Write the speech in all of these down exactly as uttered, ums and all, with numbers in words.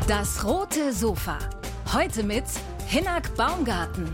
Das rote Sofa. Heute mit Hinnerk Baumgarten.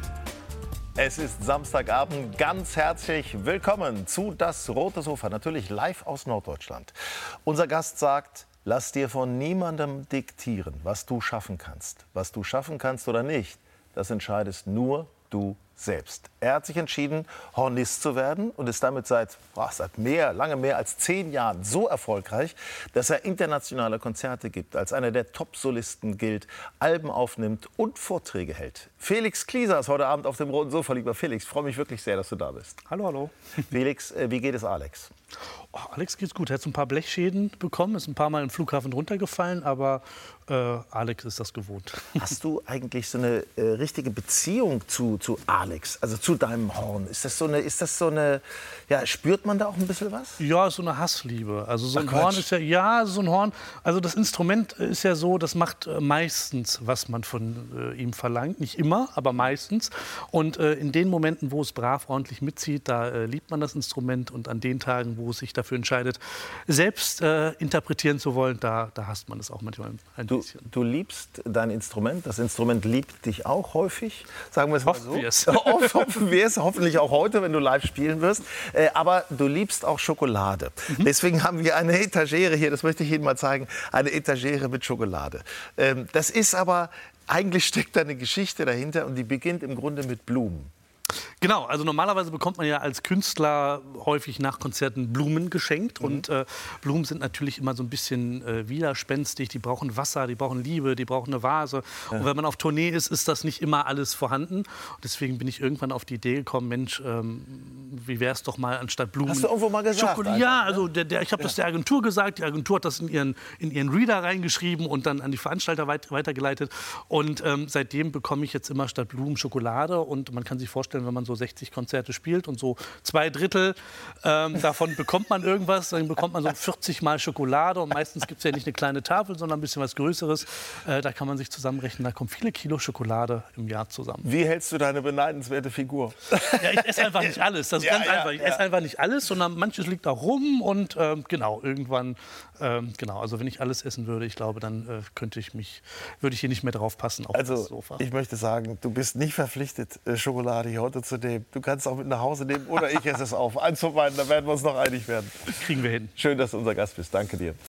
Es ist Samstagabend. Ganz herzlich willkommen zu Das rote Sofa. Natürlich live aus Norddeutschland. Unser Gast sagt, lass dir von niemandem diktieren, was du schaffen kannst. Was du schaffen kannst oder nicht, das entscheidest nur du selbst. Er hat sich entschieden, Hornist zu werden und ist damit seit, boah, seit mehr, lange mehr als zehn Jahren so erfolgreich, dass er internationale Konzerte gibt, als einer der Top-Solisten gilt, Alben aufnimmt und Vorträge hält. Felix Klieser ist heute Abend auf dem roten Sofa. Lieber Felix, ich freue mich wirklich sehr, dass du da bist. Hallo, hallo. Felix, äh, wie geht es Alex? Oh, Alex geht's gut. Er hat so ein paar Blechschäden bekommen, ist ein paar Mal im Flughafen runtergefallen, aber äh, Alex ist das gewohnt. Hast du eigentlich so eine äh, richtige Beziehung zu, zu Alex, also zu deinem Horn? Ist das so eine, ist das so eine, ja, spürt man da auch ein bisschen was? Ja, so eine Hassliebe. Also so ein Ach, Horn Quatsch. ist ja, ja, so ein Horn. Also das Instrument ist ja so, das macht äh, meistens, was man von äh, ihm verlangt. Nicht immer, aber meistens. Und äh, in den Momenten, wo es brav ordentlich mitzieht, da äh, liebt man das Instrument. Und an den Tagen, wo es sich dafür entscheidet, selbst äh, interpretieren zu wollen, da, da hasst man es auch manchmal ein Du, bisschen. du liebst dein Instrument, das Instrument liebt dich auch häufig, sagen wir es mal Hoffen so. wir es. Hoff- Hoffen wir es, hoffentlich auch heute, wenn du live spielen wirst. Äh, aber du liebst auch Schokolade. Mhm. Deswegen haben wir eine Etagere hier, das möchte ich Ihnen mal zeigen, eine Etagere mit Schokolade. Ähm, das ist aber, eigentlich steckt da eine Geschichte dahinter und die beginnt im Grunde mit Blumen. Genau, also normalerweise bekommt man ja als Künstler häufig nach Konzerten Blumen geschenkt. Mhm. Und äh, Blumen sind natürlich immer so ein bisschen äh, widerspenstig. Die brauchen Wasser, die brauchen Liebe, die brauchen eine Vase. Ja. Und wenn man auf Tournee ist, ist das nicht immer alles vorhanden. Und deswegen bin ich irgendwann auf die Idee gekommen, Mensch, ähm, wie wäre es doch mal anstatt Blumen... Hast du irgendwo mal gesagt? Schokol- einfach, ja, ne? also der, der, ich habe Ja. das der Agentur gesagt. Die Agentur hat das in ihren, in ihren Reader reingeschrieben und dann an die Veranstalter weit, weitergeleitet. Und ähm, seitdem bekomme ich jetzt immer statt Blumen Schokolade. Und man kann sich vorstellen, wenn man so sechzig Konzerte spielt und so zwei Drittel ähm, davon bekommt man irgendwas, dann bekommt man so vierzig Mal Schokolade und meistens gibt es ja nicht eine kleine Tafel, sondern ein bisschen was Größeres. Äh, da kann man sich zusammenrechnen, da kommen viele Kilo Schokolade im Jahr zusammen. Wie hältst du deine beneidenswerte Figur? Ja, ich esse einfach nicht alles, das ist Ja, ganz ja, einfach. Ich ja. esse einfach nicht alles, sondern manches liegt auch rum und ähm, genau, irgendwann, ähm, genau, also wenn ich alles essen würde, ich glaube, dann äh, könnte ich mich, würde ich hier nicht mehr drauf passen auf das Also, Sofa. ich möchte sagen, du bist nicht verpflichtet, äh, Schokolade hier heute zu nehmen. Du kannst auch mit nach Hause nehmen oder ich esse es auf. Eins von beiden, da werden wir uns noch einig werden. Kriegen wir hin. Schön, dass du unser Gast bist. Danke dir.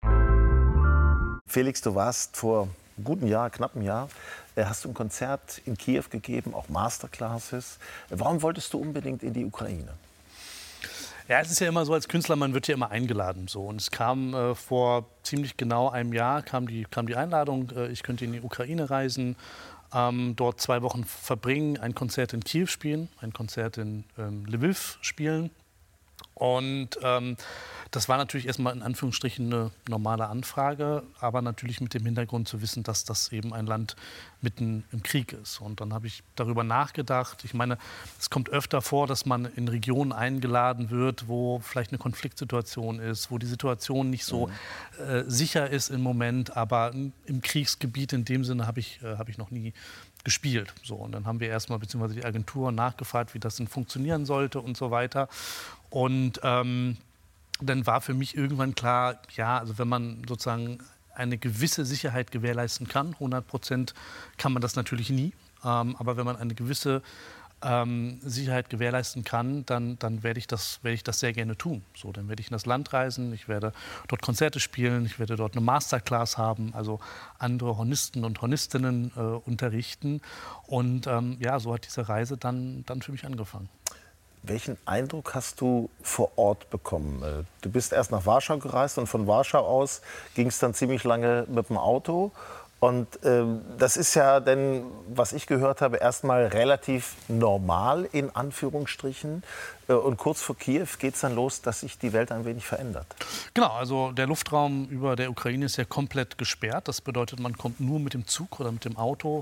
Felix, du warst vor einem guten Jahr, knapp einem Jahr, äh, hast du ein Konzert in Kiew gegeben, auch Masterclasses. Warum wolltest du unbedingt in die Ukraine? Ja, es ist ja immer so, als Künstler, man wird ja immer eingeladen. So. Und es kam äh, vor ziemlich genau einem Jahr, kam die, kam die Einladung, äh, ich könnte in die Ukraine reisen, ähm, dort zwei Wochen verbringen, ein Konzert in Kiew spielen, ein Konzert in ähm, Lviv spielen. Und ähm, das war natürlich erstmal in Anführungsstrichen eine normale Anfrage, aber natürlich mit dem Hintergrund zu wissen, dass das eben ein Land mitten im Krieg ist. Und dann habe ich darüber nachgedacht. Ich meine, es kommt öfter vor, dass man in Regionen eingeladen wird, wo vielleicht eine Konfliktsituation ist, wo die Situation nicht so mhm. äh, sicher ist im Moment. Aber im Kriegsgebiet in dem Sinne habe ich, äh, habe ich noch nie gespielt. So, und dann haben wir erstmal, beziehungsweise die Agentur, nachgefragt, wie das denn funktionieren sollte und so weiter. Und ähm, dann war für mich irgendwann klar, ja, also wenn man sozusagen eine gewisse Sicherheit gewährleisten kann, hundert Prozent kann man das natürlich nie, ähm, aber wenn man eine gewisse ähm, Sicherheit gewährleisten kann, dann, dann werde ich das, werde ich das sehr gerne tun. So, dann werde ich in das Land reisen, ich werde dort Konzerte spielen, ich werde dort eine Masterclass haben, also andere Hornisten und Hornistinnen äh, unterrichten. Und ähm, ja, so hat diese Reise dann, dann für mich angefangen. Welchen Eindruck hast du vor Ort bekommen? Äh, Du bist erst nach Warschau gereist und von Warschau aus ging es dann ziemlich lange mit dem Auto. Und ähm, das ist ja dann, was ich gehört habe, erstmal relativ normal in Anführungsstrichen. Äh, und kurz vor Kiew geht es dann los, dass sich die Welt ein wenig verändert. Genau, also der Luftraum über der Ukraine ist ja komplett gesperrt. Das bedeutet, man kommt nur mit dem Zug oder mit dem Auto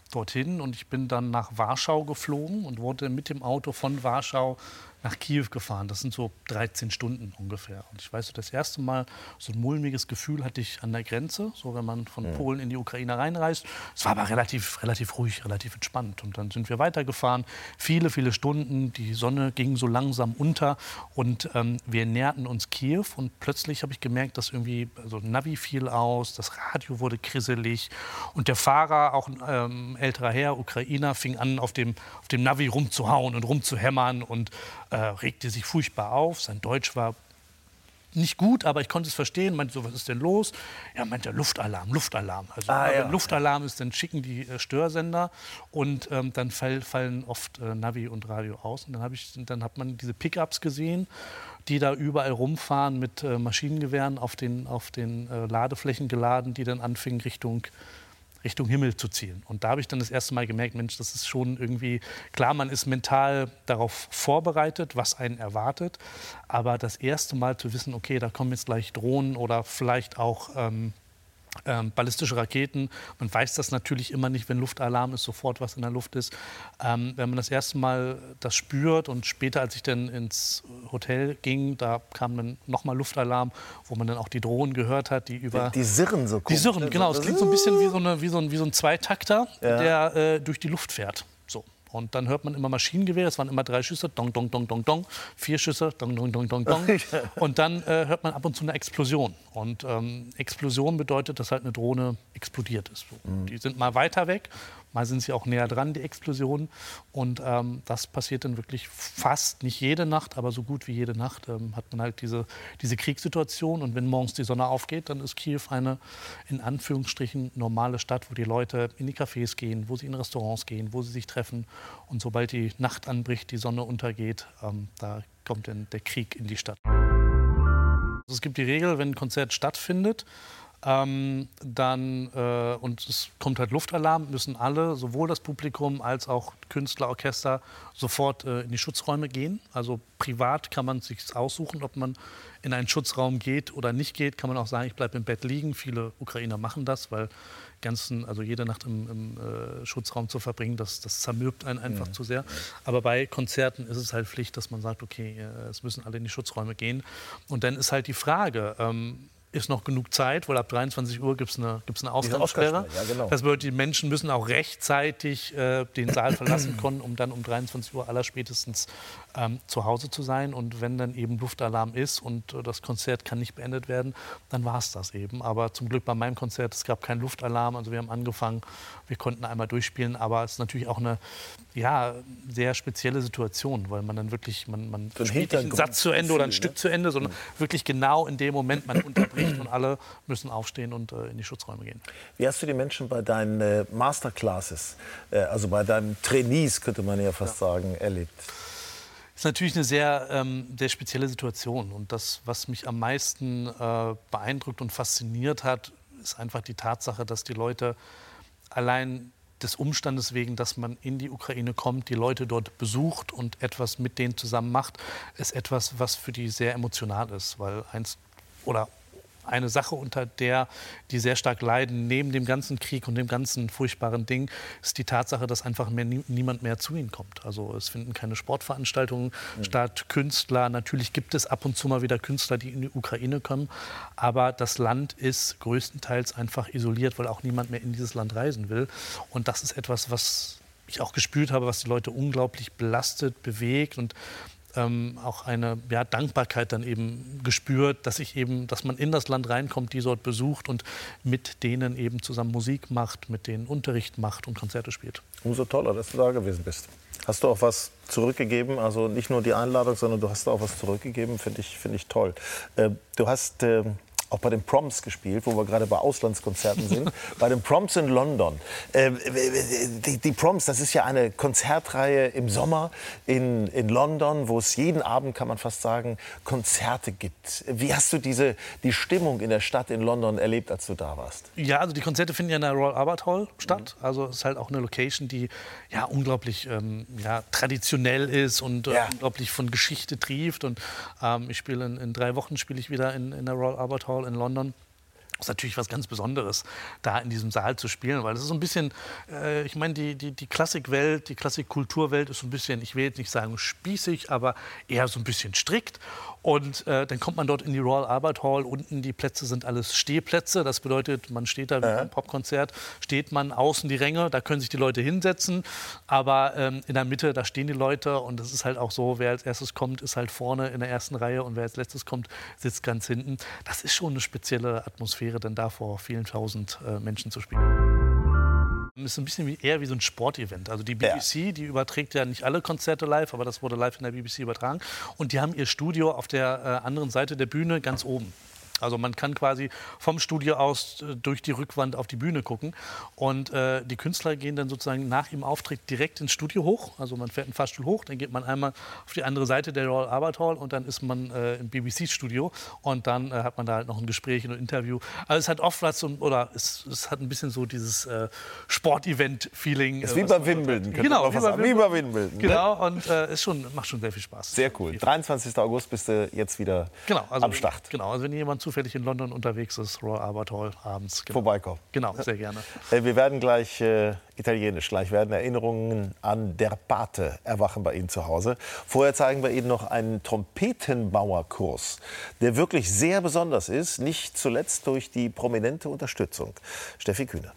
dorthin und ich bin dann nach Warschau geflogen und wurde mit dem Auto von Warschau nach Kiew gefahren. Das sind so dreizehn Stunden ungefähr. Und ich weiß, so das erste Mal so ein mulmiges Gefühl hatte ich an der Grenze, so wenn man von Mhm. Polen in die Ukraine reinreist. Es war aber relativ, relativ ruhig, relativ entspannt. Und dann sind wir weitergefahren, viele, viele Stunden. Die Sonne ging so langsam unter und ähm, wir näherten uns Kiew. Und plötzlich habe ich gemerkt, dass irgendwie also Navi fiel aus, das Radio wurde krisselig und der Fahrer, auch ein ähm, älterer Herr, Ukrainer, fing an, auf dem, auf dem Navi rumzuhauen und rumzuhämmern und äh, regte sich furchtbar auf. Sein Deutsch war nicht gut, aber ich konnte es verstehen. Meinte so, was ist denn los? Ja, meinte er, Luftalarm, Luftalarm. Also Ah, immer, ja. wenn Luftalarm ist, dann schicken die äh, Störsender und ähm, dann fall, fallen oft äh, Navi und Radio aus. Und dann, hab ich, dann hat man diese Pickups gesehen, die da überall rumfahren mit äh, Maschinengewehren auf den, auf den äh, Ladeflächen geladen, die dann anfingen Richtung Richtung Himmel zu zielen. Und da habe ich dann das erste Mal gemerkt, Mensch, das ist schon irgendwie, klar, man ist mental darauf vorbereitet, was einen erwartet, aber das erste Mal zu wissen, okay, da kommen jetzt gleich Drohnen oder vielleicht auch ähm, ähm, ballistische Raketen. Man weiß das natürlich immer nicht, wenn Luftalarm ist, sofort was in der Luft ist. Ähm, wenn man das erste Mal das spürt und später, als ich dann ins Hotel ging, da kam dann nochmal Luftalarm, wo man dann auch die Drohnen gehört hat, die über... Die Sirren so Die komisch. Sirren, genau. Es klingt so ein bisschen wie so, eine, wie so, ein, wie so ein Zweitakter, Ja. der äh, durch die Luft fährt. So. Und dann hört man immer Maschinengewehr, es waren immer drei Schüsse, dong, dong, dong, dong, dong, vier Schüsse, dong, dong, dong, dong, dong. Und dann äh, hört man ab und zu eine Explosion. Und ähm, Explosion bedeutet, dass halt eine Drohne explodiert ist. So. Mhm. Die sind mal weiter weg, mal sind sie auch näher dran, die Explosionen. Und ähm, das passiert dann wirklich fast, nicht jede Nacht, aber so gut wie jede Nacht ähm, hat man halt diese, diese Kriegssituation. Und wenn morgens die Sonne aufgeht, dann ist Kiew eine, in Anführungsstrichen, normale Stadt, wo die Leute in die Cafés gehen, wo sie in Restaurants gehen, wo sie sich treffen. Und sobald die Nacht anbricht, die Sonne untergeht, ähm, da kommt dann der Krieg in die Stadt. Also es gibt die Regel, wenn ein Konzert stattfindet, ähm, dann, äh, und es kommt halt Luftalarm, müssen alle, sowohl das Publikum als auch Künstler, Orchester, sofort äh, in die Schutzräume gehen. Also privat kann man sich aussuchen, ob man in einen Schutzraum geht oder nicht geht. Kann man auch sagen, ich bleibe im Bett liegen. Viele Ukrainer machen das, weil ganzen, also jede Nacht im, im äh, Schutzraum zu verbringen, das, das zermürbt einen einfach Mhm. zu sehr. Aber bei Konzerten ist es halt Pflicht, dass man sagt, okay, äh, es müssen alle in die Schutzräume gehen. Und dann ist halt die Frage, ähm, ist noch genug Zeit, weil ab dreiundzwanzig Uhr gibt es eine, gibt's eine Ausgangssperre. Ausgangssperre, ja, genau. Das bedeutet, die Menschen müssen auch rechtzeitig äh, den Saal verlassen können, um dann um dreiundzwanzig Uhr allerspätestens ähm, zu Hause zu sein. Und wenn dann eben Luftalarm ist und äh, das Konzert kann nicht beendet werden, dann war es das eben. Aber zum Glück bei meinem Konzert, es gab keinen Luftalarm. Also wir haben angefangen, wir konnten einmal durchspielen, aber es ist natürlich auch eine ja, sehr spezielle Situation, weil man dann wirklich, man, man So ein spielt nicht einen Hintergrund- Satz zu Ende oder ein Gefühl, Stück ne? zu Ende, sondern wirklich genau in dem Moment man unterbricht und alle müssen aufstehen und äh, in die Schutzräume gehen. Wie hast du die Menschen bei deinen äh, Masterclasses, äh, also bei deinen Trainees, könnte man ja fast sagen, erlebt? Das ist natürlich eine sehr, ähm, sehr spezielle Situation. Und das, was mich am meisten äh, beeindruckt und fasziniert hat, ist einfach die Tatsache, dass die Leute allein des Umstandes wegen, dass man in die Ukraine kommt, die Leute dort besucht und etwas mit denen zusammen macht, ist etwas, was für die sehr emotional ist. Weil eins oder eine Sache, unter der die sehr stark leiden, neben dem ganzen Krieg und dem ganzen furchtbaren Ding, ist die Tatsache, dass einfach mehr, nie, niemand mehr zu ihnen kommt. Also es finden keine Sportveranstaltungen mhm. statt, Künstler. Natürlich gibt es ab und zu mal wieder Künstler, die in die Ukraine kommen. Aber das Land ist größtenteils einfach isoliert, weil auch niemand mehr in dieses Land reisen will. Und das ist etwas, was ich auch gespürt habe, was die Leute unglaublich belastet, bewegt und Ähm, auch eine ja, Dankbarkeit dann eben gespürt, dass ich eben, dass man in das Land reinkommt, die dort besucht und mit denen eben zusammen Musik macht, mit denen Unterricht macht und Konzerte spielt. Umso toller, dass du da gewesen bist. Hast du auch was zurückgegeben? Also nicht nur die Einladung, sondern du hast auch was zurückgegeben. Finde ich, finde ich toll. Äh, du hast äh, auch bei den Proms gespielt, wo wir gerade bei Auslandskonzerten sind. Bei den Proms in London. Äh, die, die Proms, das ist ja eine Konzertreihe im Sommer in, in London, wo es jeden Abend, kann man fast sagen, Konzerte gibt. Wie hast du diese, die Stimmung in der Stadt in London erlebt, als du da warst? Ja, also die Konzerte finden ja in der Royal Albert Hall statt. Mhm. Also es ist halt auch eine Location, die ja unglaublich ähm, ja, traditionell ist und äh, Ja. unglaublich von Geschichte trieft. Und ähm, ich spiele in, in drei Wochen spiele ich wieder in, in der Royal Albert Hall in London. Das ist natürlich was ganz Besonderes, da in diesem Saal zu spielen, weil es ist so ein bisschen, äh, ich meine, die, die, die Klassikwelt, die Klassikkulturwelt ist so ein bisschen, ich will jetzt nicht sagen spießig, aber eher so ein bisschen strikt. Und äh, dann kommt man dort in die Royal Albert Hall, unten die Plätze sind alles Stehplätze, das bedeutet, man steht da wie beim Popkonzert, steht man außen die Ränge, da können sich die Leute hinsetzen, aber ähm, in der Mitte, da stehen die Leute und es ist halt auch so, wer als erstes kommt, ist halt vorne in der ersten Reihe und wer als letztes kommt, sitzt ganz hinten. Das ist schon eine spezielle Atmosphäre, denn da vor vielen tausend äh, Menschen zu spielen. Es ist ein bisschen wie, eher wie so ein Sportevent. Also die B B C, ja. die überträgt ja nicht alle Konzerte live, aber das wurde live in der B B C übertragen. Und die haben ihr Studio auf der äh, anderen Seite der Bühne ganz oben. Also man kann quasi vom Studio aus äh, durch die Rückwand auf die Bühne gucken. Und äh, die Künstler gehen dann sozusagen nach ihrem Auftritt direkt ins Studio hoch. Also man fährt einen Fahrstuhl hoch, dann geht man einmal auf die andere Seite der Royal Albert Hall und dann ist man äh, im B B C-Studio. Und dann äh, hat man da halt noch ein Gespräch und ein Interview. Also es hat oft was, so, oder es, es hat ein bisschen so dieses äh, Sportevent-Feeling. Ist äh, wie bei Wimbledon. Genau, wie bei, wie bei Wimbledon. Genau, ne? Und äh, ist schon, macht schon sehr viel Spaß. Sehr cool. dreiundzwanzigsten August bist du jetzt wieder genau, also, am Start. Genau, also wenn jemand zufällig in London unterwegs ist, Royal Albert Hall abends. Genau. Vorbeikommen. Genau, sehr gerne. Wir werden gleich äh, italienisch, gleich werden Erinnerungen an Der Pate erwachen bei Ihnen zu Hause. Vorher zeigen wir Ihnen noch einen Trompetenbauerkurs, der wirklich sehr besonders ist, nicht zuletzt durch die prominente Unterstützung. Steffi Kühne.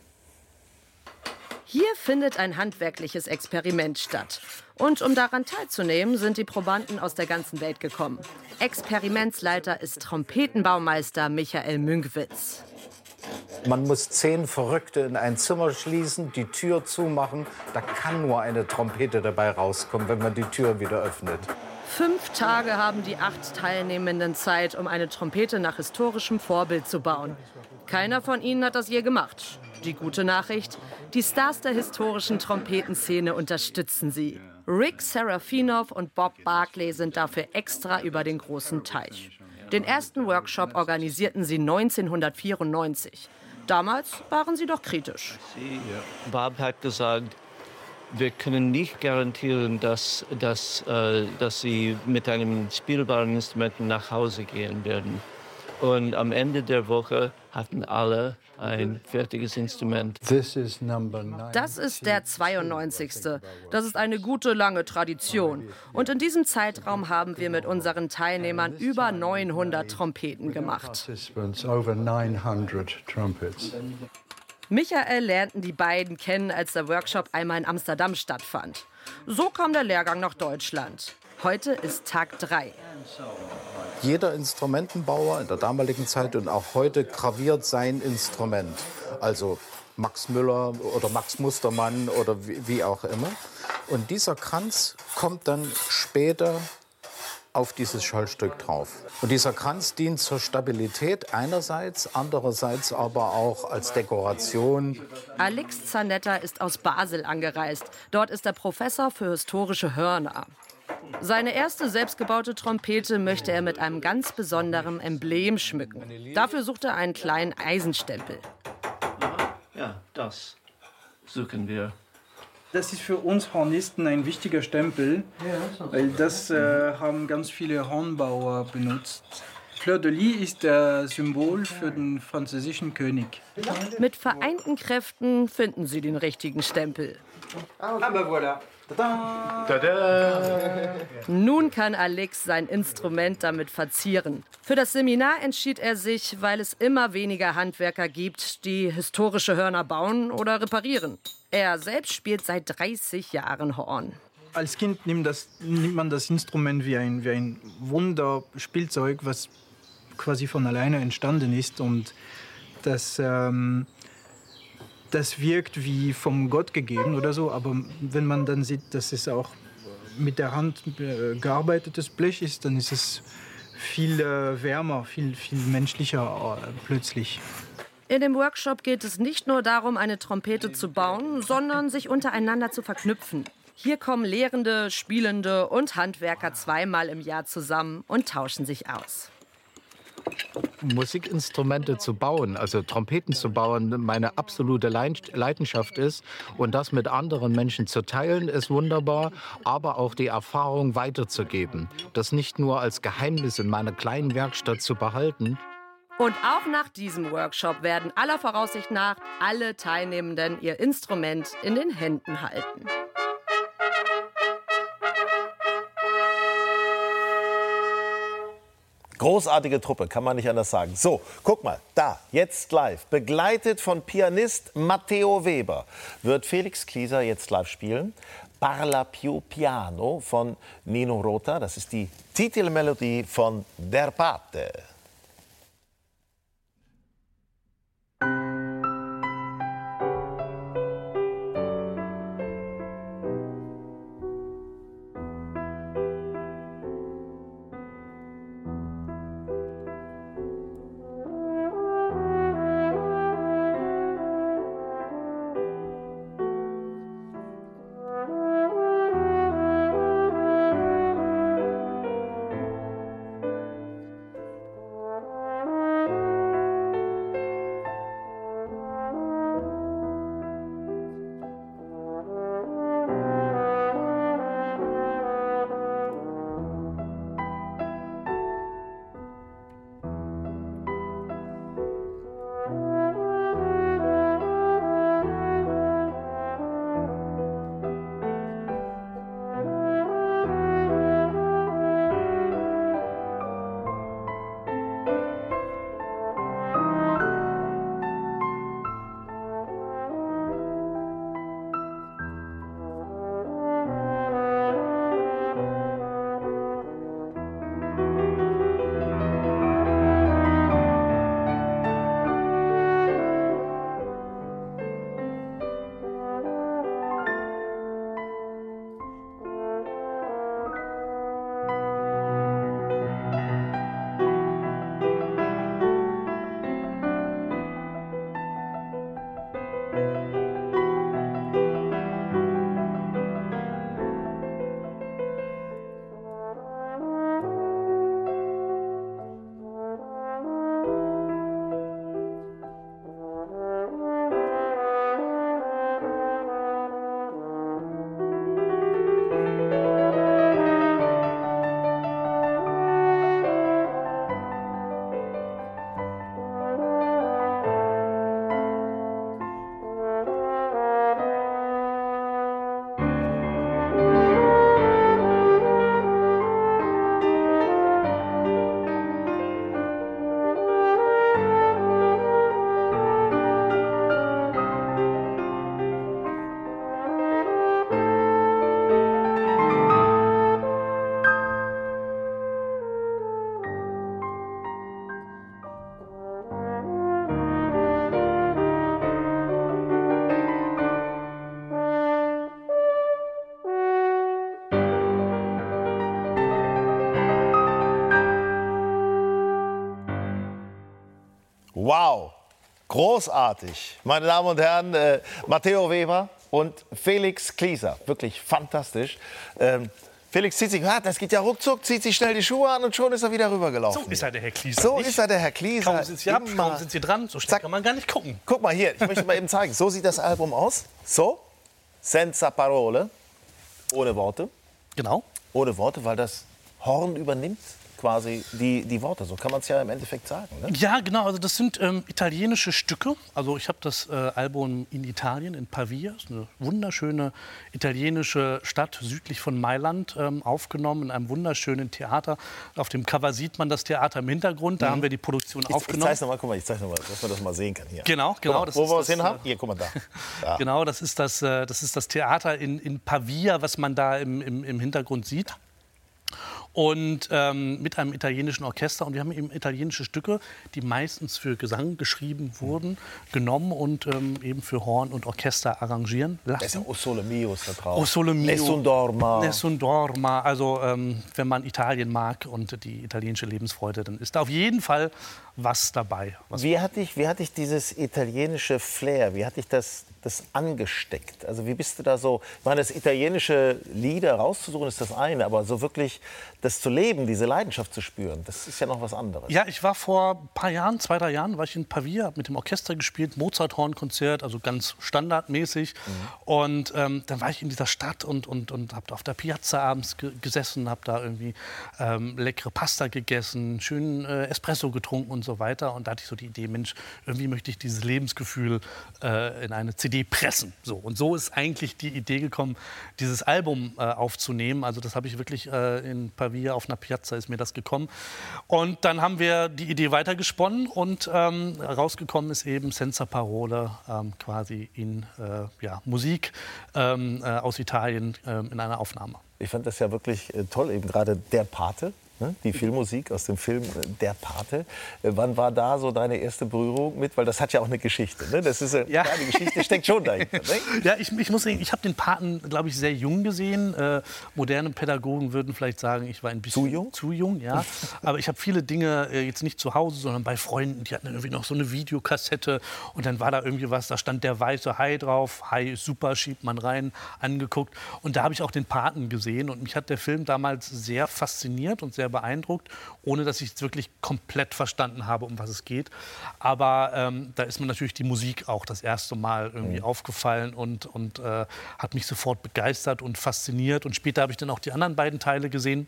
Hier findet ein handwerkliches Experiment statt. Und um daran teilzunehmen, sind die Probanden aus der ganzen Welt gekommen. Experimentsleiter ist Trompetenbaumeister Michael Münkwitz. Man muss zehn Verrückte in ein Zimmer schließen, die Tür zumachen. Da kann nur eine Trompete dabei rauskommen, wenn man die Tür wieder öffnet. Fünf Tage haben die acht Teilnehmenden Zeit, um eine Trompete nach historischem Vorbild zu bauen. Keiner von ihnen hat das je gemacht. Die gute Nachricht, die Stars der historischen Trompetenszene unterstützen sie. Rick Serafinov und Bob Barclay sind dafür extra über den großen Teich. Den ersten Workshop organisierten sie neunzehnhundertvierundneunzig. Damals waren sie doch kritisch. Bob hat gesagt, wir können nicht garantieren, dass, dass, äh, dass sie mit einem spielbaren Instrument nach Hause gehen werden. Und am Ende der Woche hatten alle ein fertiges Instrument. Das ist der zweiundneunzigste. Das ist eine gute, lange Tradition. Und in diesem Zeitraum haben wir mit unseren Teilnehmern über neunhundert Trompeten gemacht. Michael lernten die beiden kennen, als der Workshop einmal in Amsterdam stattfand. So kam der Lehrgang nach Deutschland. Heute ist Tag drei. Jeder Instrumentenbauer in der damaligen Zeit und auch heute graviert sein Instrument. Also Max Müller oder Max Mustermann oder wie, wie auch immer. Und dieser Kranz kommt dann später auf dieses Schallstück drauf. Und dieser Kranz dient zur Stabilität einerseits, andererseits aber auch als Dekoration. Alex Zanetta ist aus Basel angereist. Dort ist er Professor für historische Hörner. Seine erste selbstgebaute Trompete möchte er mit einem ganz besonderen Emblem schmücken. Dafür sucht er einen kleinen Eisenstempel. Ja, das suchen wir. Das ist für uns Hornisten ein wichtiger Stempel, weil das äh, haben ganz viele Hornbauer benutzt. Fleur de Lis ist das Symbol für den französischen König. Mit vereinten Kräften finden sie den richtigen Stempel. Ah, ben voilà. Tada! Nun kann Alex sein Instrument damit verzieren. Für das Seminar entschied er sich, weil es immer weniger Handwerker gibt, die historische Hörner bauen oder reparieren. Er selbst spielt seit dreißig Jahren Horn. Als Kind nimmt, das, nimmt man das Instrument wie ein, wie ein Wunderspielzeug, was quasi von alleine entstanden ist. Und das... Ähm Das wirkt wie vom Gott gegeben oder so, aber wenn man dann sieht, dass es auch mit der Hand gearbeitetes Blech ist, dann ist es viel äh, wärmer, viel, viel menschlicher äh, plötzlich. In dem Workshop geht es nicht nur darum, eine Trompete zu bauen, sondern sich untereinander zu verknüpfen. Hier kommen Lehrende, Spielende und Handwerker zweimal im Jahr zusammen und tauschen sich aus. Musikinstrumente zu bauen, also Trompeten zu bauen, meine absolute Leidenschaft ist. Und das mit anderen Menschen zu teilen, ist wunderbar, aber auch die Erfahrung weiterzugeben. Das nicht nur als Geheimnis in meiner kleinen Werkstatt zu behalten. Und auch nach diesem Workshop werden aller Voraussicht nach alle Teilnehmenden ihr Instrument in den Händen halten. Großartige Truppe, kann man nicht anders sagen. So, guck mal, da, jetzt live, begleitet von Pianist Matteo Weber, wird Felix Klieser jetzt live spielen. Parla più piano von Nino Rota, das ist die Titelmelodie von Der Pate. Wow, großartig. Meine Damen und Herren, äh, Matteo Weber und Felix Klieser. Wirklich fantastisch. Ähm, Felix zieht sich, ah, das geht ja ruckzuck, zieht sich schnell die Schuhe an und schon ist er wieder rübergelaufen. So ist er, der Herr Klieser. So nicht? ist er, der Herr Klieser. Kaum sind Sie ab, kaum sind Sie dran, so schnell Zack. kann man gar nicht gucken. Guck mal hier, ich möchte mal eben zeigen. So sieht das Album aus. So, senza parole, ohne Worte. Genau. Ohne Worte, weil das Horn übernimmt quasi die, die Worte. So kann man es ja im Endeffekt sagen. Ne? Ja, genau. Also das sind ähm, italienische Stücke. Also ich habe das äh, Album in Italien, in Pavia, das ist eine wunderschöne italienische Stadt südlich von Mailand, ähm, aufgenommen in einem wunderschönen Theater. Auf dem Cover sieht man das Theater im Hintergrund. Da Mhm. haben wir die Produktion Ich, aufgenommen. ich zeig's noch mal, guck mal, ich zeig's noch mal, dass man das mal sehen kann hier. Genau, genau. Mal, Das wo ist wir es das, hin haben? äh, Hier, guck mal da. da. Genau, das ist das, äh, das ist das Theater in, in Pavia, was man da im, im, im Hintergrund sieht. Und ähm, mit einem italienischen Orchester. Und wir haben eben italienische Stücke, die meistens für Gesang geschrieben wurden, genommen und ähm, eben für Horn und Orchester arrangieren Da ist ja lassen. O Sole Mio ist da drauf. O Sole Mio, Nessun Dorma. Nessun Dorma. Also ähm, wenn man Italien mag und die italienische Lebensfreude, dann ist da auf jeden Fall was dabei. Was Wie hat dich, wie hat dich dieses italienische Flair, wie hat dich das, das angesteckt? Also wie bist du da so, ich meine, das italienische Lieder rauszusuchen ist das eine, aber so wirklich das zu leben, diese Leidenschaft zu spüren, das ist ja noch was anderes. Ja, ich war vor ein paar Jahren, zwei, drei Jahren, war ich in Pavia, habe mit dem Orchester gespielt, Mozart-Horn-Konzert, also ganz standardmäßig. Mhm. Und ähm, dann war ich in dieser Stadt und, und, und habe auf der Piazza abends ge gesessen, habe da irgendwie ähm, leckere Pasta gegessen, schönen äh, Espresso getrunken und so. so weiter. Und da hatte ich so die Idee, Mensch, irgendwie möchte ich dieses Lebensgefühl äh, in eine C D pressen. So. Und so ist eigentlich die Idee gekommen, dieses Album äh, aufzunehmen. Also das habe ich wirklich äh, in Pavia auf einer Piazza ist mir das gekommen. Und dann haben wir die Idee weitergesponnen und ähm, rausgekommen ist eben Senza Parole, ähm, quasi in äh, ja, Musik ähm, äh, aus Italien äh, in einer Aufnahme. Ich fand das ja wirklich äh, toll, eben gerade Der Pate. Die Filmmusik aus dem Film Der Pate. Wann war da so deine erste Berührung mit? Weil das hat ja auch eine Geschichte. Ne? Das ist, ja, ja, die Geschichte steckt schon dahinter. Ne? Ja, ich, ich muss sagen, ich habe den Paten, glaube ich, sehr jung gesehen. Äh, moderne Pädagogen würden vielleicht sagen, ich war ein bisschen zu jung. Zu jung, ja. Aber ich habe viele Dinge äh, jetzt nicht zu Hause, sondern bei Freunden. Die hatten irgendwie noch so eine Videokassette und dann war da irgendwie was. Da stand der weiße Hai drauf. Hai ist super, schiebt man rein, angeguckt. Und da habe ich auch den Paten gesehen und mich hat der Film damals sehr fasziniert und sehr beeindruckt, ohne dass ich es wirklich komplett verstanden habe, um was es geht. Aber ähm, da ist mir natürlich die Musik auch das erste Mal irgendwie mhm. aufgefallen und, und äh, hat mich sofort begeistert und fasziniert. Und später habe ich dann auch die anderen beiden Teile gesehen.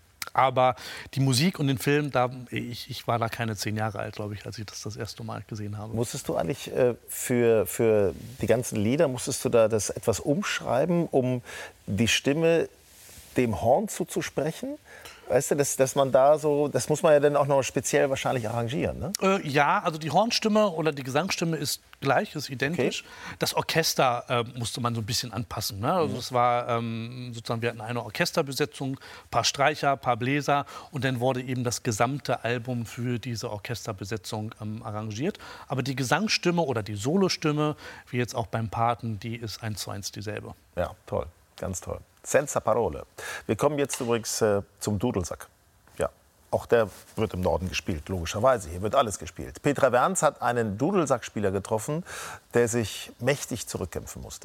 Aber die Musik und den Film, da, ich, ich war da keine zehn Jahre alt, glaube ich, als ich das das erste Mal gesehen habe. Musstest du eigentlich äh, für, für die ganzen Lieder, musstest du da das etwas umschreiben, um die Stimme dem Horn zuzusprechen? Weißt du, dass, dass man da so, das muss man ja dann auch noch speziell wahrscheinlich arrangieren, ne? Äh, ja, also die Hornstimme oder die Gesangsstimme ist gleich, ist identisch. Okay. Das Orchester äh, musste man so ein bisschen anpassen, ne? Also es war ähm, sozusagen, wir hatten eine Orchesterbesetzung, ein paar Streicher, ein paar Bläser und dann wurde eben das gesamte Album für diese Orchesterbesetzung ähm, arrangiert. Aber die Gesangsstimme oder die Solostimme, wie jetzt auch beim Paten, die ist eins zu eins dieselbe. Ja, toll, ganz toll. Senza Parole. Wir kommen jetzt übrigens äh, zum Dudelsack. Ja, auch der wird im Norden gespielt, logischerweise. Hier wird alles gespielt. Petra Werns hat einen Dudelsackspieler getroffen, der sich mächtig zurückkämpfen musste.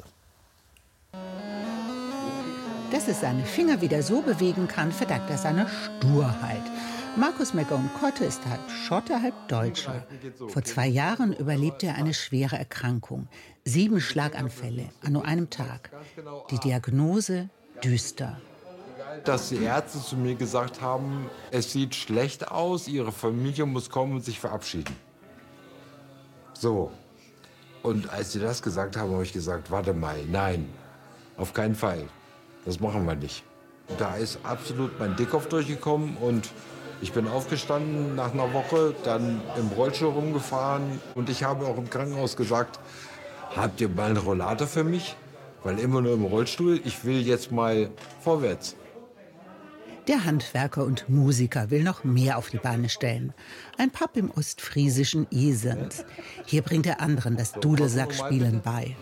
Dass er seine Finger wieder so bewegen kann, verdankt er seiner Sturheit. Markus McGowan-Kotte ist halb Schotte, halb Deutscher. Vor zwei Jahren überlebte er eine schwere Erkrankung. Sieben Schlaganfälle an nur einem Tag. Die Diagnose düster. Dass die Ärzte zu mir gesagt haben, es sieht schlecht aus, ihre Familie muss kommen und sich verabschieden. So. Und als sie das gesagt haben, habe ich gesagt, warte mal, nein, auf keinen Fall. Das machen wir nicht. Da ist absolut mein Dickkopf durchgekommen und ich bin aufgestanden nach einer Woche, dann im Rollstuhl rumgefahren und ich habe auch im Krankenhaus gesagt, habt ihr mal einen Rollator für mich? Weil immer nur im Rollstuhl, ich will jetzt mal vorwärts. Der Handwerker und Musiker will noch mehr auf die Beine stellen. Ein Pub im ostfriesischen Isens. Hier bringt er anderen das Dudelsackspielen bei.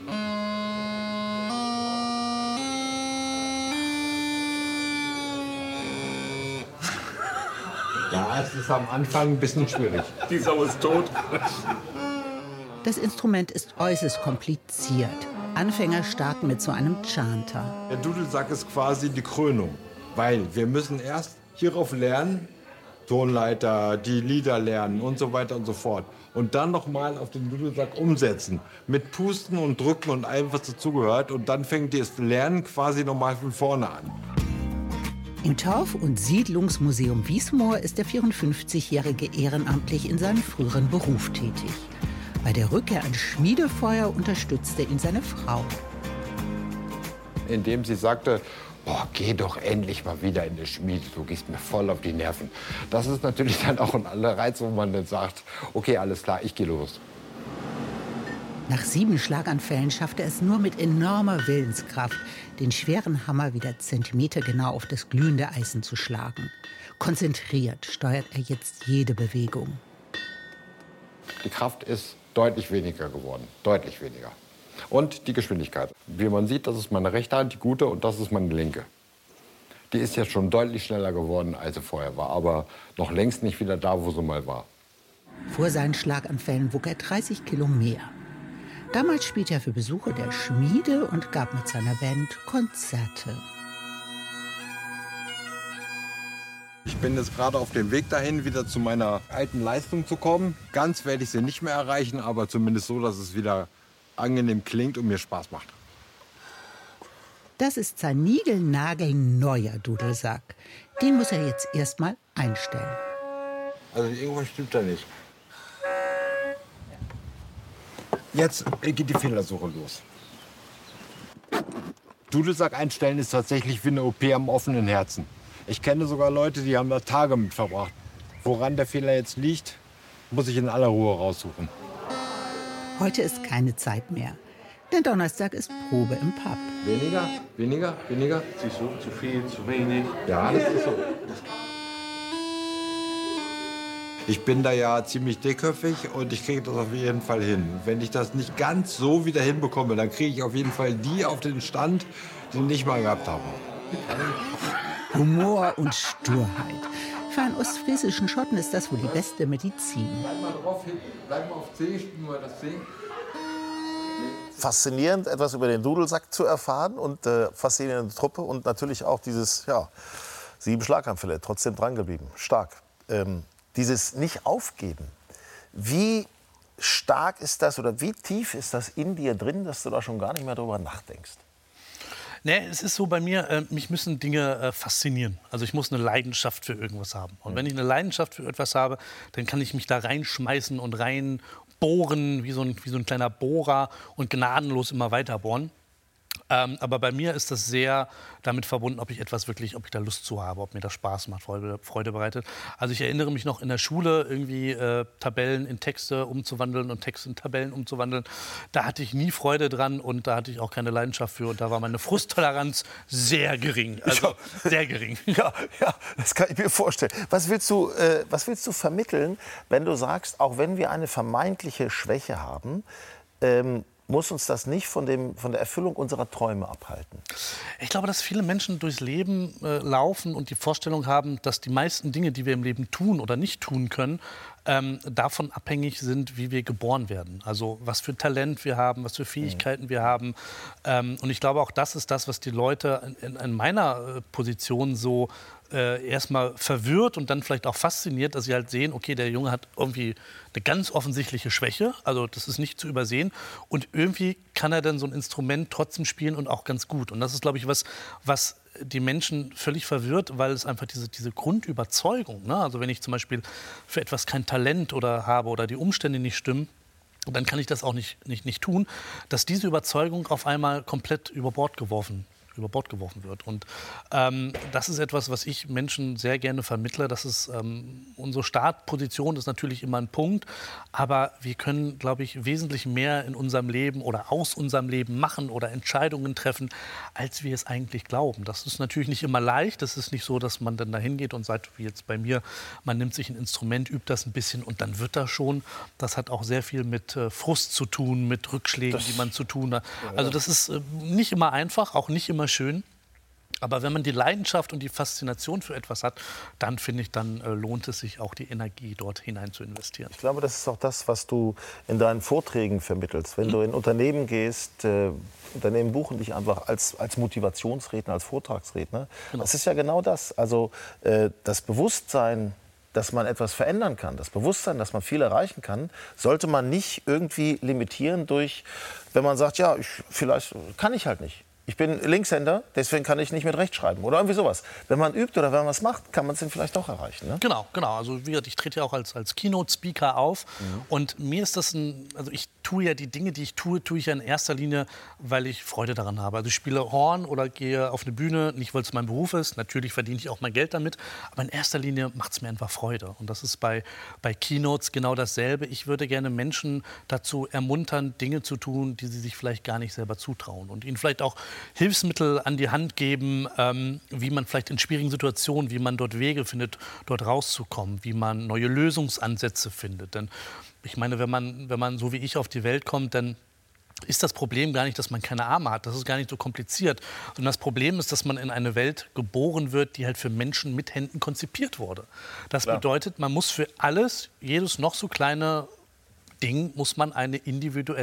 Ja, es ist am Anfang ein bisschen schwierig. Die Sau ist tot. Das Instrument ist äußerst kompliziert. Anfänger starten mit so einem Chanter. Der Dudelsack ist quasi die Krönung, weil wir müssen erst hierauf lernen, Tonleiter, die Lieder lernen und so weiter und so fort. Und dann noch mal auf den Dudelsack umsetzen, mit Pusten und Drücken und allem, was dazugehört. Und dann fängt das Lernen quasi noch mal von vorne an. Im Torf- und Siedlungsmuseum Wiesmoor ist der vierundfünfzigjährige ehrenamtlich in seinem früheren Beruf tätig. Bei der Rückkehr ans Schmiedefeuer unterstützte ihn seine Frau. Indem sie sagte, boah, geh doch endlich mal wieder in die Schmiede, du gehst mir voll auf die Nerven. Das ist natürlich dann auch ein Anreiz, wo man dann sagt, okay, alles klar, ich gehe los. Nach sieben Schlaganfällen schaffte er es nur mit enormer Willenskraft, den schweren Hammer wieder zentimetergenau auf das glühende Eisen zu schlagen. Konzentriert steuert er jetzt jede Bewegung. Die Kraft ist deutlich weniger geworden, deutlich weniger. Und die Geschwindigkeit. Wie man sieht, das ist meine rechte Hand, die gute, und das ist meine linke. Die ist jetzt schon deutlich schneller geworden, als sie vorher war, aber noch längst nicht wieder da, wo sie mal war. Vor seinen Schlaganfällen wog er dreißig Kilo mehr. Damals spielte er für Besucher der Schmiede und gab mit seiner Band Konzerte. Ich bin jetzt gerade auf dem Weg dahin, wieder zu meiner alten Leistung zu kommen. Ganz werde ich sie nicht mehr erreichen, aber zumindest so, dass es wieder angenehm klingt und mir Spaß macht. Das ist sein niegelnagelneuer Dudelsack. Den muss er jetzt erst mal einstellen. Also irgendwas stimmt da nicht. Jetzt geht die Fehlersuche los. Dudelsack einstellen ist tatsächlich wie eine O P am offenen Herzen. Ich kenne sogar Leute, die haben da Tage mit verbracht. Woran der Fehler jetzt liegt, muss ich in aller Ruhe raussuchen. Heute ist keine Zeit mehr. Denn Donnerstag ist Probe im Pub. Weniger, weniger, weniger. Siehst du, zu viel, zu wenig. Ja, das ist so. Ich bin da ja ziemlich dickköpfig und ich kriege das auf jeden Fall hin. Wenn ich das nicht ganz so wieder hinbekomme, dann kriege ich auf jeden Fall die auf den Stand, die ich nicht mal gehabt habe. Humor und Sturheit. Für einen ostfriesischen Schotten ist das wohl die beste Medizin. Bleib mal drauf, bleib mal auf C, spielen wir das C. Faszinierend, etwas über den Dudelsack zu erfahren und äh, faszinierende Truppe und natürlich auch dieses, ja, sieben Schlaganfälle, trotzdem dran geblieben. Stark. Ähm, dieses Nicht-Aufgeben. Wie stark ist das oder wie tief ist das in dir drin, dass du da schon gar nicht mehr drüber nachdenkst? Nee, es ist so bei mir, äh, mich müssen Dinge äh, faszinieren. Also ich muss eine Leidenschaft für irgendwas haben. Und wenn ich eine Leidenschaft für etwas habe, dann kann ich mich da reinschmeißen und reinbohren, wie so ein, wie so ein kleiner Bohrer und gnadenlos immer weiter bohren. Ähm, aber bei mir ist das sehr damit verbunden, ob ich etwas wirklich, ob ich da Lust zu habe, ob mir das Spaß macht, Freude, Freude bereitet. Also ich erinnere mich noch in der Schule irgendwie äh, Tabellen in Texte umzuwandeln und Texte in Tabellen umzuwandeln. Da hatte ich nie Freude dran und da hatte ich auch keine Leidenschaft für und da war meine Frusttoleranz sehr gering, also ja. sehr gering. Ja, ja, das kann ich mir vorstellen. Was willst du, äh, was willst du vermitteln, wenn du sagst, auch wenn wir eine vermeintliche Schwäche haben, ähm, muss uns das nicht von, dem, von der Erfüllung unserer Träume abhalten? Ich glaube, dass viele Menschen durchs Leben äh, laufen und die Vorstellung haben, dass die meisten Dinge, die wir im Leben tun oder nicht tun können, ähm, davon abhängig sind, wie wir geboren werden. Also was für Talent wir haben, was für Fähigkeiten mhm. wir haben. Ähm, und ich glaube, auch das ist das, was die Leute in, in meiner äh, Position so äh, erstmal verwirrt und dann vielleicht auch fasziniert, dass sie halt sehen, okay, der Junge hat irgendwie eine ganz offensichtliche Schwäche, also das ist nicht zu übersehen und irgendwie kann er dann so ein Instrument trotzdem spielen und auch ganz gut. Und das ist, glaube ich, was, was die Menschen völlig verwirrt, weil es einfach diese, diese Grundüberzeugung, ne? Also wenn ich zum Beispiel für etwas kein Talent oder habe oder die Umstände nicht stimmen, dann kann ich das auch nicht, nicht, nicht tun, dass diese Überzeugung auf einmal komplett über Bord geworfen über Bord geworfen wird. Und ähm, das ist etwas, was ich Menschen sehr gerne vermittle. Das ist ähm, unsere Startposition ist natürlich immer ein Punkt, aber wir können, glaube ich, wesentlich mehr in unserem Leben oder aus unserem Leben machen oder Entscheidungen treffen, als wir es eigentlich glauben. Das ist natürlich nicht immer leicht. Das ist nicht so, dass man dann da hingeht und sagt, wie jetzt bei mir, man nimmt sich ein Instrument, übt das ein bisschen und dann wird das schon. Das hat auch sehr viel mit äh, Frust zu tun, mit Rückschlägen, das, die man zu tun hat. Also das ist äh, nicht immer einfach, auch nicht immer schön. Aber wenn man die Leidenschaft und die Faszination für etwas hat, dann finde ich, dann äh, lohnt es sich auch die Energie dort hinein zu investieren. Ich glaube, das ist auch das, was du in deinen Vorträgen vermittelst. Wenn mhm. du in Unternehmen gehst, äh, Unternehmen buchen dich einfach als, als Motivationsredner, als Vortragsredner. Genau. Das ist ja genau das. Also äh, das Bewusstsein, dass man etwas verändern kann, das Bewusstsein, dass man viel erreichen kann, sollte man nicht irgendwie limitieren durch, wenn man sagt, ja, ich, vielleicht kann ich halt nicht. Ich bin Linkshänder, deswegen kann ich nicht mit rechts schreiben oder irgendwie sowas. Wenn man übt oder wenn man was macht, kann man es dann vielleicht doch erreichen. Ne? Genau, genau. Also wie gesagt, ich trete ja auch als, als Keynote-Speaker auf mhm. und mir ist das ein, also ich tue ja die Dinge, die ich tue, tue ich ja in erster Linie, weil ich Freude daran habe. Also ich spiele Horn oder gehe auf eine Bühne, nicht weil es mein Beruf ist, natürlich verdiene ich auch mein Geld damit, aber in erster Linie macht es mir einfach Freude. Und das ist bei, bei Keynotes genau dasselbe. Ich würde gerne Menschen dazu ermuntern, Dinge zu tun, die sie sich vielleicht gar nicht selber zutrauen und ihnen vielleicht auch Hilfsmittel an die Hand geben, ähm, wie man vielleicht in schwierigen Situationen, wie man dort Wege findet, dort rauszukommen, wie man neue Lösungsansätze findet. Denn ich meine, wenn man, wenn man so wie ich auf die Welt kommt, dann ist das Problem gar nicht, dass man keine Arme hat. Das ist gar nicht so kompliziert. Sondern das Problem ist, dass man in eine Welt geboren wird, die halt für Menschen mit Händen konzipiert wurde. Das Klar. bedeutet, man muss für alles, jedes noch so kleine Ding, muss man eine individuelle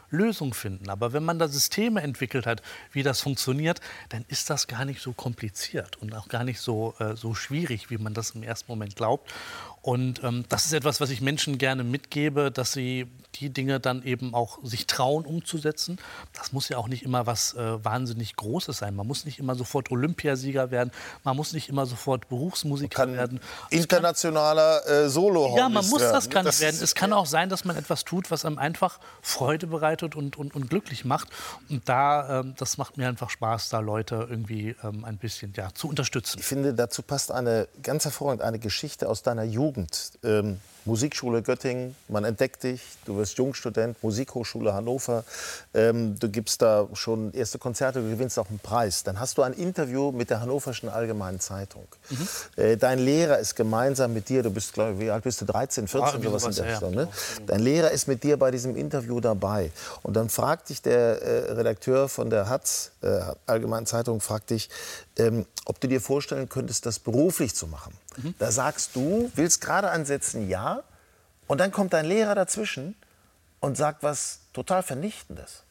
Lösung finden. Aber wenn man da Systeme entwickelt hat, wie das funktioniert, dann ist das gar nicht so kompliziert und auch gar nicht so, äh, so schwierig, wie man das im ersten Moment glaubt. Und ähm, das ist etwas, was ich Menschen gerne mitgebe, dass sie die Dinge dann eben auch sich trauen umzusetzen. Das muss ja auch nicht immer was äh, wahnsinnig Großes sein. Man muss nicht immer sofort Olympiasieger werden. Man muss nicht immer sofort Berufsmusiker kann werden. Internationaler äh, Solo-Hornist Ja, man muss werden. das gar nicht Das werden. ist- Es kann auch sein, dass man etwas tut, was einem einfach Freude bereitet und, und, und glücklich macht. Und da, ähm, das macht mir einfach Spaß, da Leute irgendwie ähm, ein bisschen ja, zu unterstützen. Ich finde, dazu passt eine ganz hervorragend eine Geschichte aus deiner Jugend. Ähm, Musikschule Göttingen, man entdeckt dich, du wirst Jungstudent, Musikhochschule Hannover, ähm, du gibst da schon erste Konzerte, du gewinnst auch einen Preis. Dann hast du ein Interview mit der Hannoverschen Allgemeinen Zeitung. Mhm. Äh, dein Lehrer ist gemeinsam mit dir, du bist, glaube ich, wie alt bist du, dreizehn, vierzehn, Ah, sowas in sowas, der ja, Richtung, ja. ne? Dein Lehrer ist mit dir bei diesem Interview dabei. Und dann fragt dich der äh, Redakteur von der Hatz, äh, Allgemeinen Zeitung, fragt dich, ähm, ob du dir vorstellen könntest, das beruflich zu machen. Mhm. Da sagst du, willst gerade ansetzen, ja. Und dann kommt dein Lehrer dazwischen und sagt was total Vernichtendes.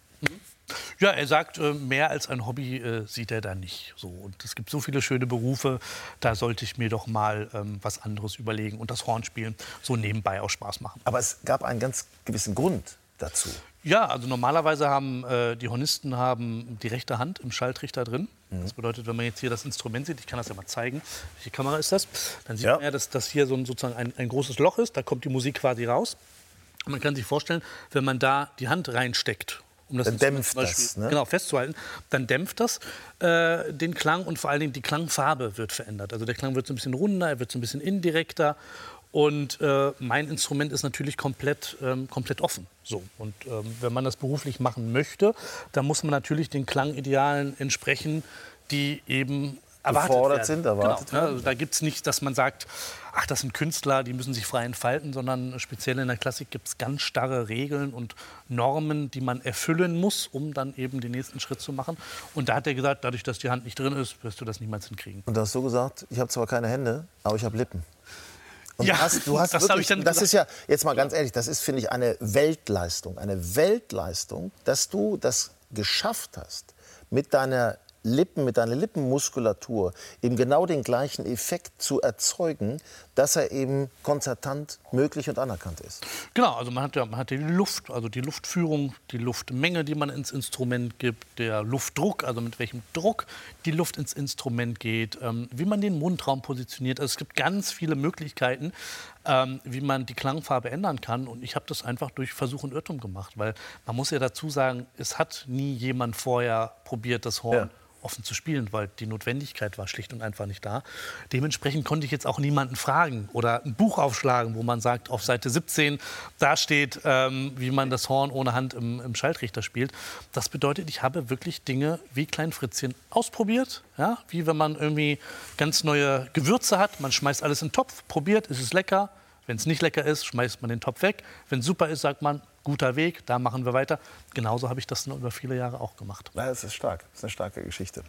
Ja, er sagt, äh, mehr als ein Hobby äh, sieht er da nicht. So. Und es gibt so viele schöne Berufe, da sollte ich mir doch mal ähm, was anderes überlegen und das Hornspielen so nebenbei auch Spaß machen. Aber es gab einen ganz gewissen Grund dazu. Ja, also normalerweise haben äh, die Hornisten haben die rechte Hand im Schalltrichter drin. Mhm. Das bedeutet, wenn man jetzt hier das Instrument sieht, ich kann das ja mal zeigen, welche Kamera ist das, dann sieht Ja. man ja, dass das hier so ein, sozusagen ein, ein großes Loch ist, da kommt die Musik quasi raus. Und man kann sich vorstellen, wenn man da die Hand reinsteckt, um das Dann Instrument dämpft zum Beispiel, das, ne? genau, festzuhalten, dann dämpft das äh, den Klang und vor allen Dingen die Klangfarbe wird verändert. Also der Klang wird so ein bisschen runder, er wird so ein bisschen indirekter. Und äh, mein Instrument ist natürlich komplett, ähm, komplett offen. So. Und ähm, wenn man das beruflich machen möchte, dann muss man natürlich den Klangidealen entsprechen, die eben erwartet Gefordert werden. sind, erwartet genau, ne? Also da gibt es nicht, dass man sagt, ach, das sind Künstler, die müssen sich frei entfalten, sondern speziell in der Klassik gibt es ganz starre Regeln und Normen, die man erfüllen muss, um dann eben den nächsten Schritt zu machen. Und da hat er gesagt, dadurch, dass die Hand nicht drin ist, wirst du das niemals hinkriegen. Und da hast du gesagt, ich habe zwar keine Hände, aber ich habe Lippen. Und Ja, du hast, du hast das hab wirklich, ich dann das gesagt. ist ja, jetzt mal ganz ehrlich, das ist, finde ich, eine Weltleistung. Eine Weltleistung, dass du das geschafft hast, mit deiner Lippen, mit deiner Lippenmuskulatur eben genau den gleichen Effekt zu erzeugen, dass er eben konzertant möglich und anerkannt ist. Genau, also man hat ja man hat ja die Luft, also die Luftführung, die Luftmenge, die man ins Instrument gibt, der Luftdruck, also mit welchem Druck die Luft ins Instrument geht, ähm, wie man den Mundraum positioniert. Also es gibt ganz viele Möglichkeiten, ähm, wie man die Klangfarbe ändern kann. Und ich habe das einfach durch Versuch und Irrtum gemacht, weil man muss ja dazu sagen, es hat nie jemand vorher probiert, das Horn Ja. offen zu spielen, weil die Notwendigkeit war schlicht und einfach nicht da. Dementsprechend konnte ich jetzt auch niemanden fragen oder ein Buch aufschlagen, wo man sagt, auf Seite siebzehn, da steht, ähm, wie man das Horn ohne Hand im, im Schalltrichter spielt. Das bedeutet, ich habe wirklich Dinge wie Klein Fritzchen ausprobiert, ja? Wie wenn man irgendwie ganz neue Gewürze hat, man schmeißt alles in den Topf, probiert, ist es lecker. Wenn es nicht lecker ist, schmeißt man den Topf weg. Wenn es super ist, sagt man, guter Weg, da machen wir weiter. Genauso habe ich das dann über viele Jahre auch gemacht. Ja, das ist stark. Das ist eine starke Geschichte.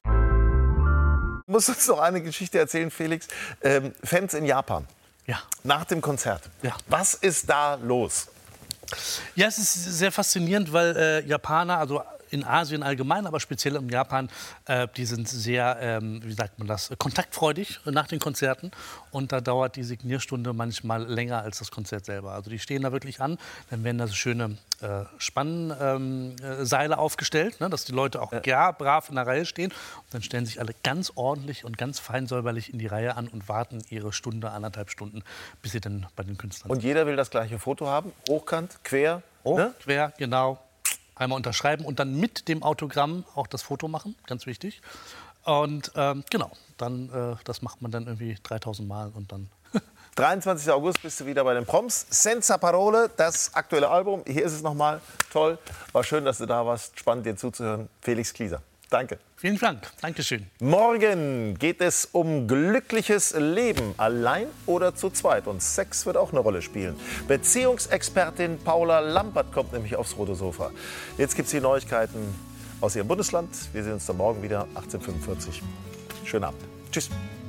Du musst uns noch eine Geschichte erzählen, Felix. Ähm, Fans in Japan. Ja. Nach dem Konzert. Ja. Was ist da los? Ja, es ist sehr faszinierend, weil äh, Japaner, also in Asien allgemein, aber speziell in Japan, äh, die sind sehr, ähm, wie sagt man das, kontaktfreudig nach den Konzerten. Und da dauert die Signierstunde manchmal länger als das Konzert selber. Also die stehen da wirklich an, dann werden da so schöne äh, Spannseile ähm, äh, Seile aufgestellt, ne, dass die Leute auch ja, brav in der Reihe stehen. Und dann stellen sich alle ganz ordentlich und ganz fein säuberlich in die Reihe an und warten ihre Stunde, anderthalb Stunden, bis sie dann bei den Künstlern Und jeder will das gleiche Foto haben? Hochkant, quer? Oh, ne? quer, genau. Einmal unterschreiben und dann mit dem Autogramm auch das Foto machen, ganz wichtig. Und ähm, genau, dann, äh, das macht man dann irgendwie dreitausend Mal und dann... dreiundzwanzigsten August bist du wieder bei den Proms. Senza Parole, das aktuelle Album. Hier ist es nochmal. Toll. War schön, dass du da warst. Spannend, dir zuzuhören. Felix Klieser. Danke. Vielen Dank. Dankeschön. Morgen geht es um glückliches Leben. Allein oder zu zweit. Und Sex wird auch eine Rolle spielen. Beziehungsexpertin Paula Lampert kommt nämlich aufs rote Sofa. Jetzt gibt es die Neuigkeiten aus ihrem Bundesland. Wir sehen uns dann morgen wieder, achtzehn Uhr fünfundvierzig. Schönen Abend. Tschüss.